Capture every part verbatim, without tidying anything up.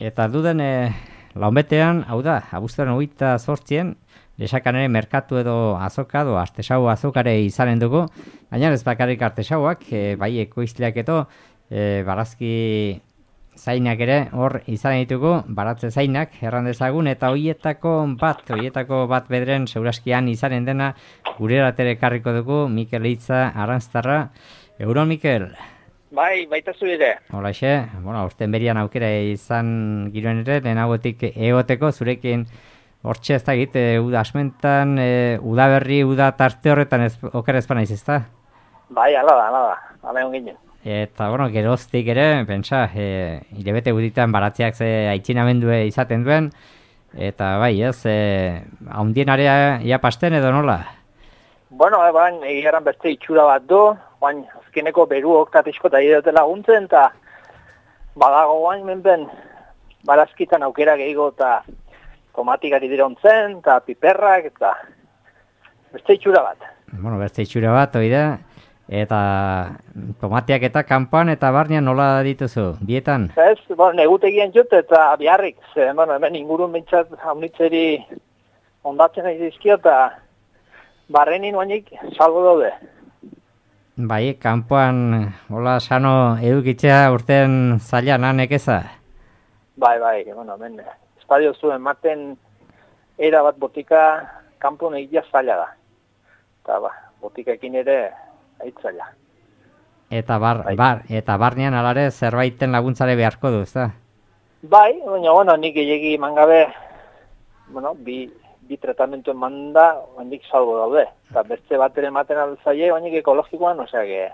Eta duden e, launbetean, hau da, abuztuaren hogeita zortzien, lesakanere merkatu edo azoka, edo artesau azokare izanen dugu, baina ez bakarrik artesauak, e, bai ekoizleak edo, e, barazki zainak ere hor izan ditugu, baratze zainak erran dezagun, eta hoietako bat, hoietako bat bedren segurazkian izanen dena gure eratere karriko dugu, Mikel Eitza Aranztarra. Egunon, Mikel? Bai, baita zu ere. Holaxe, bueno, urten berian aukera izan giroen ere, lehenagotik egoteko, zurekin hortxe ez da egit, e, uda asmentan, e, uda berri, uda tarte horretan ez, oker ezpan naiz, ezta? Bai, ala da, ala da, ala egon ginen. Eta, bueno, geroztik ere, pentsa, e, hilabete guditan baratzeak ze aitzinamendue izaten duen, eta bai, ez, e, haundien area ia pasten edo nola? Bueno, e, bain, egiaran beste itxura bat du, bain, azkeneko beruok eta pixko eta idiote laguntzen, eta badago bain, menben, barazkitan aukera gehiago eta tomatikari dirontzen, eta piperrak, eta beste itxura bat. Bueno, beste itxura bat, oida. Eta tomateak eta kanpoan eta barnean nola dituzu, bietan? Ez, bueno, negutegian jut eta biharrik, ze, bueno, hemen ingurun bintzat haunitzeri ondatzen nahi dizkio eta barrenin oinik salgo daude. Bai, kanpoan hola sano edukitzea urten zaila nanek eza? Bai, bai, bueno, hemen estadio zuen maten era bat botika kanpon egitea zaila da. Eta ba, botikaekin ere aitzaila. Eta bar, bar, eta barnean alare zerbaiten laguntzare beharko du, ezta? Bai, baina, bueno, nik egegi mangabe, bueno, bi, bi tratamentu manda, handik salgo daude. Eta beste bat ere ematen alzaie, baina ekologikoan, osea, que...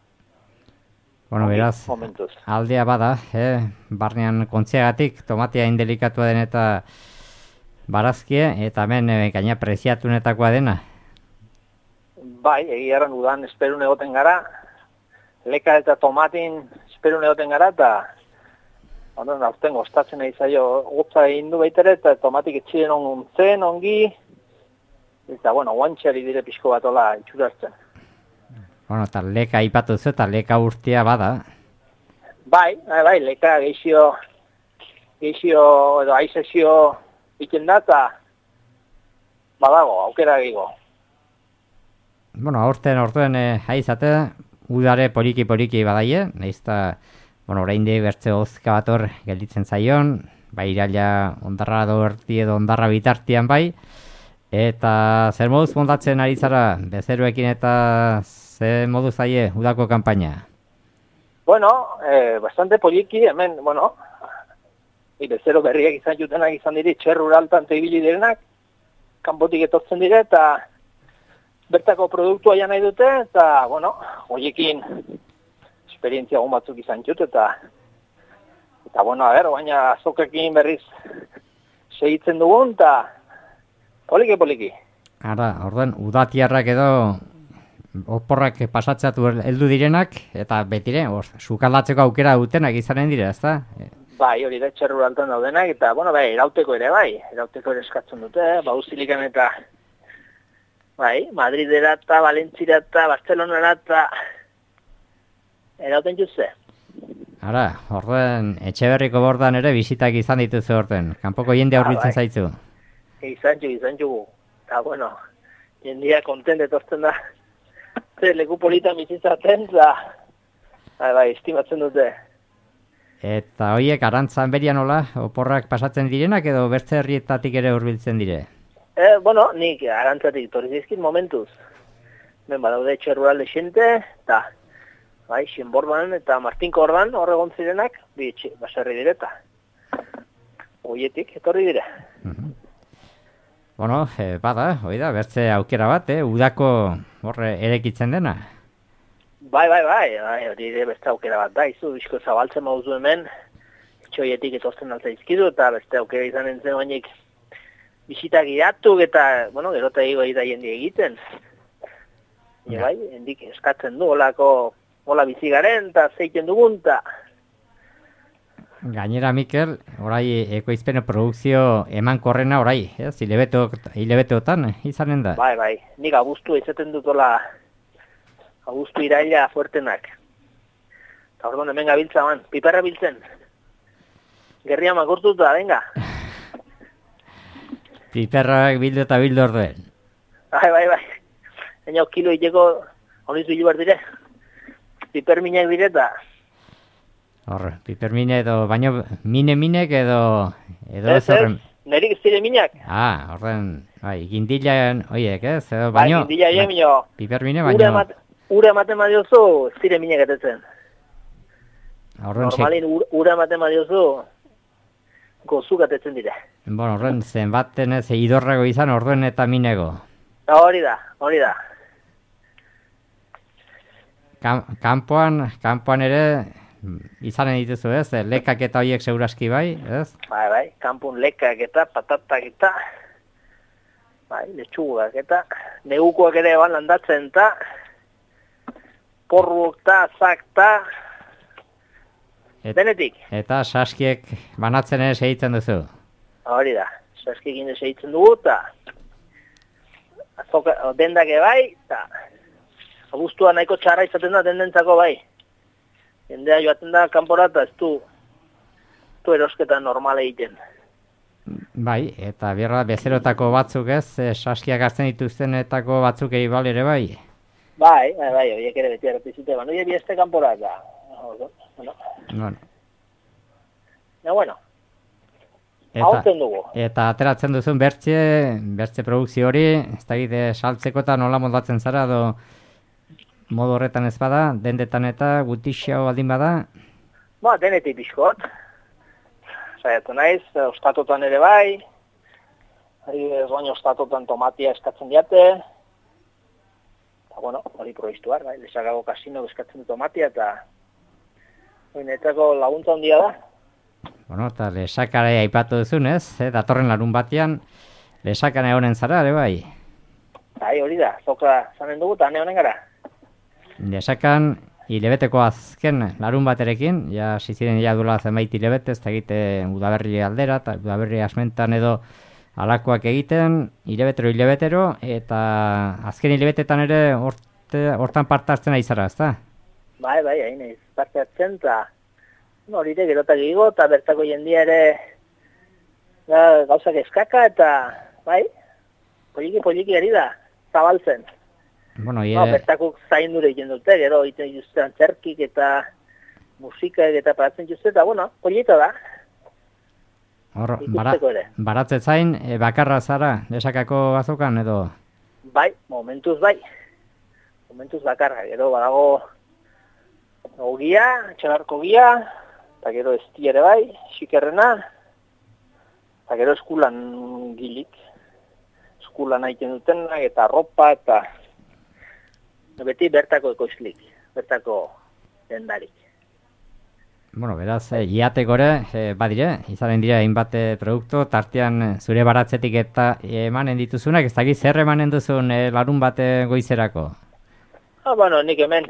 Bueno, beraz, momentuz. Aldea bada, eh? Barnean kontziagatik, tomatea indelikatua den eta barazkie, eta hemen eh, gaina preziatunetakoa dena. Bai, egiaran udan esperun egoten gara, leka eta tomatin esperun egoten gara, eta onden aurten gostatzen nahi zaio gotza egin du baitere, eta tomatik etxiren onguntzen, ongi, eta, bueno, guantxari dire pixko bat ola itxurartzen. Bueno, eta leka aipatu zu, eta leka urtea bada. Bai, bai, bai, leka geixio, geixio edo aizezio iken da, eta badago, aukera gehiago. Bueno, aurten orduen eh, haizate, udare poliki-poliki badaie, naizta, bueno, orain de bertze hozka bat hor gelditzen zaion, bai iraila ondarra doerti edo ondarra bitartian bai, eta zer moduz mondatzen ari zara, bezeroekin eta zer moduz zaie udako kanpaina? Bueno, eh, bastante poliki, hemen, bueno, bezero berriak izan jutenak izan diri, txerruraltan ibili direnak, kanpotik etortzen dire, eta bertako produktua ja nahi dute, eta, bueno, hoiekin esperientzia hon batzuk izan jut, eta, eta, bueno, a ber, baina azokekin berriz segitzen dugun, eta poliki-poliki. Ara, orduan, udatiarrak edo oporrak pasatzatu heldu direnak, eta betire, sukaldatzeko aukera dutenak izanen dira, ezta? Bai, hori da txerruraltan daudenak, eta, bueno, bai, erauteko ere, bai, erauteko ere eskatzen dute, bauzilikan eta... Bai, Madridera eta Valentzira eta Barcelonara eta erauten jutze. Ara, orduen, Etxeberriko bordan ere bisitak izan dituzu orten. Kanpoko jende aurritzen zaitzu. Izan txu, izan txugu. Eta, bueno, jendia kontent etortzen da. Ze leku politan bizitzaten, eta, bai, bai, estimatzen dute. Eta hoiek, Arantzan berian nola, oporrak pasatzen direnak edo bertze herrietatik ere hurbiltzen dire? Eh, bueno, nik Arantzatik torri dizkit momentuz. Ben badaude txerruralde xente, eta bai, Xenborban eta Martinko Orban horre gontzirenak, bi etxe, baserri direta. Oietik, etorri dire. Uh-huh. Bueno, eh, bada, hoi da, bertze aukera bat, eh, udako horre erekitzen dena. Bai, bai, bai, bai, hori ere beste aukera bat da, izu, bizko zabaltzen mauzu hemen, etxoietik etortzen alta izkidu, eta beste aukera izan entzen oinik, bisitak iratu eta, bueno, gerota ego eta jende egiten. Ja. Bai, hendik eskatzen du, olako, hola bizigaren, eta zeiten dugun, eta... Gainera, Mikel, orai ekoizpeno produkzio eman korrena orai, ez? Hilebeteotan izanen da? Bai, bai, nik abuztu izaten dut hola, abuztu iraila fuertenak. Eta orduan hemen gabiltza man, piperra biltzen. gerria makurtuta, venga. Piperrak bildu eta bildu orduen. Bai, bai, bai. Baina kilo iteko, honiz bilu behar dire. Piperminak dire eta... Hor, pipermine edo, baino mine-minek edo... edo ez, ez, nerik ez dire minak. Ah, horren, bai, gindilan, oiek, ez? Edo, Bai, baino, gindila hile, baino... pipermine, baino... Ura ematen badiozu, ez dire minak etetzen. Horren Normalin, ura ematen badiozu, gozuk atetzen dire. Bueno, horren zenbaten ez idorrago izan, orduen eta minego. Hori da, hori da. Kam, kanpoan, kanpoan ere izanen dituzu, ez? Lekak eta horiek seguraski bai, ez? Bai, bai, kanpun lekak eta patatak eta, bai, letxugak eta, negukoak ere ban landatzen eta, porruak eta, zak eta, Et, denetik. Eta saskiek banatzen ere segitzen duzu. Hori da, saskiek inde segitzen dugu eta, azoka, dendak bai, eta, abuztua nahiko txarra izaten da dendentzako bai. Jendea joaten da kanpora eta ez du, ez du erosketa normale egiten. Bai, eta bierra bezerotako batzuk ez, saskiak hartzen dituztenetako batzuk egin bal ere bai. Bai, bai, bai, horiek ere beti erretizite, baina horiek bieste kanpora eta, bueno. Bueno. Ja, bueno. Eta, eta ateratzen duzun bertze, bertze produkzio hori, ez da gide saltzeko eta nola moldatzen zara, do modu horretan ez bada, dendetan eta gutixia baldin bada? Ba, denetik pixkot. Zaiatu naiz, ostatotan ere bai, ez baino ostatotan tomatia eskatzen diate, eta bueno, hori proistuar, bai, lesakago kasino eskatzen du tomatia, eta oinetako laguntza handia da. Bueno, eta lesakare aipatu duzunez, eh, datorren larun batean, lesakane honen zara, ere bai? Bai, hori da, zoka zanen dugu, eta ane honen gara. Lesakan, hilebeteko azken larun baterekin, ja, ziziren ja duela zenbait hilebete, ez da egite udaberri aldera, eta udaberri asmentan edo alakoak egiten, hilebetero, hilebetero, eta azken hilebetetan ere horte, hortan parte hartzen ari zara, ez da? Bai, bai, hain ez parte hartzen, eta horire gerotak egigo, eta bertako jendia ere da, gauzak eskaka, eta bai, poliki-poliki ari da, zabaltzen. Bueno, no, bertakuk zaindure egin dute, gero egiten dituzten zerkik eta musikak eta paratzen dituzte, eta bueno, polita da. Hor, bara, baratze zain, e, bakarra zara, lesakako azokan edo? Bai, momentuz bai. Momentuz bakarra, gero badago ogia, txalarko gia, eta gero esti ere bai, xikerrena, eta gero eskulan gilik. Eskulan egiten dutenak, eta ropa, eta beti bertako ekoizlik, bertako dendarik. Bueno, beraz, eh, iateko ere, eh, badire, izanen dira hainbat produktu, tartean zure baratzetik eta emanen dituzunak, ez dakit zer emanen duzun eh, larun bate goizerako? Ah, bueno, nik hemen,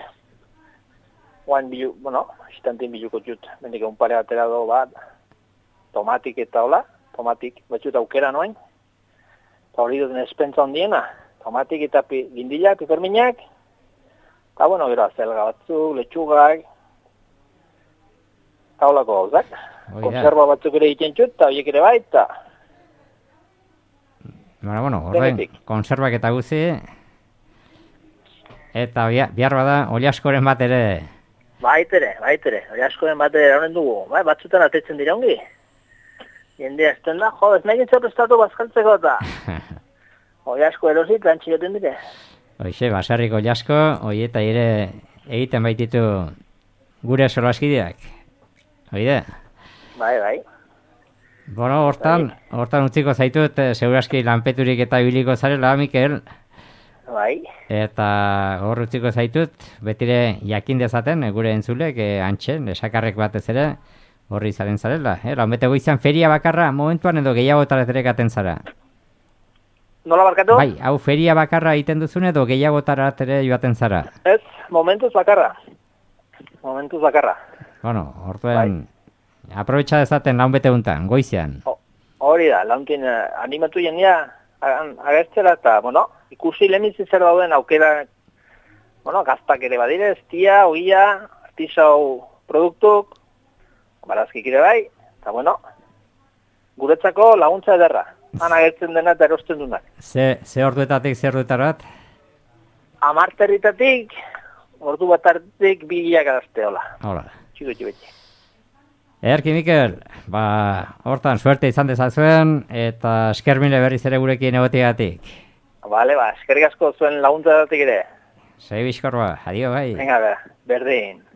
oan bilu, bueno, istantin biluko txut, mendik un pare atera do bat, tomatik eta hola, tomatik, batxut aukera noen, eta hori duten espentza ondiena, tomatik eta pi, gindila, piperminak, eta bueno, gero azelga batzuk, letxugak, eta holako gauzak. Konserva batzuk ere egiten txut, eta horiek ere bai, eta... Bueno, bueno, horrein, konservak eta guzi, eta bihar bada, oliaskoren bat ere... Baitere, baitere, oliaskoren bat ere honen dugu, bai, batzutan atetzen dira ongi. Jendea ezten da, jo, ez nahi gintzea prestatu bazkaltzeko eta... Oliasko erosit, lantxioten dire. Hoxe, baserriko oliasko, hoi eta ere egiten baititu gure solaskideak. Oide? Bai, bai. Bueno, hortan, hortan utziko zaitut, seguraski lanpeturik eta ibiliko zarela, Mikel. Bai. Eta hor utziko zaitut, betire jakin dezaten, gure entzulek, e, antxen, esakarrek batez ere, horri zaren zarela. Eh? Lanbete goizan feria bakarra momentuan edo gehiago tareterekaten zara. Nola barkatu? Bai, hau feria bakarra egiten duzun edo gehiago taretere joaten zara. Ez, momentuz bakarra. Momentuz bakarra. Bueno, hortuen, bai. Aprobetxa dezaten laun bete untan, goizean. Hori da, launtin uh, animatu jendia agertzera eta, bueno, ikusi lehenitzi zer dauden aukera, bueno, gaztak ere badire, estia, ogia, artisau produktuk, barazkik ere bai, Eta bueno, guretzako laguntza ederra. Han agertzen dena eta erosten dunak. Ze, ze orduetatik, ze orduetarat? Amarterritatik, ordu batartik bi hilak hola. Hola. Txiko txibetxe. Erki Mikel, ba, hortan suerte izan dezazuen, eta eskermile berriz ere gurekin egoteagatik. Bale, ba, eskerrik asko zuen laguntza datik ere. Sei bizkorba, adio bai. Venga, berdin.